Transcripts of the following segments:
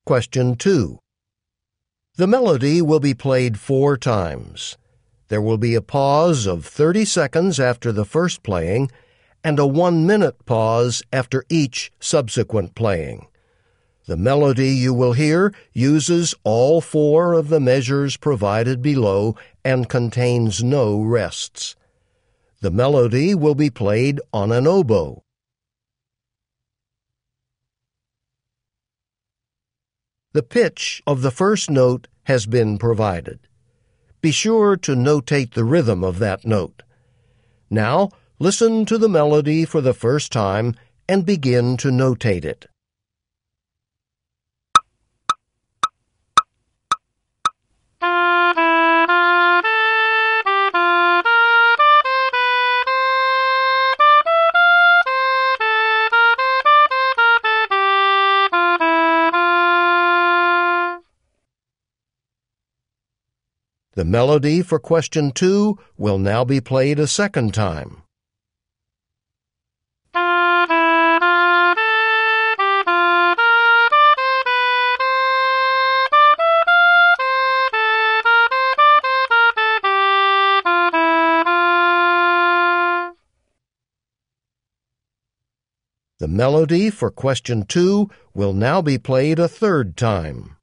Question 2. The melody will be played 4 times. There will be a pause of 30 seconds after the first playing and a 1-minute pause after each subsequent playing. The melody you will hear uses all 4 of the measures provided below and contains no rests. The melody will be played on an oboe. The pitch of the first note has been provided. Be sure to notate the rhythm of that note. Now, listen to the melody for the first time and begin to notate it. The melody for question 2 will now be played a second time. The melody for question 2 will now be played a third time.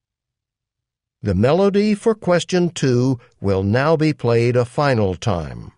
The melody for question 2 will now be played a final time.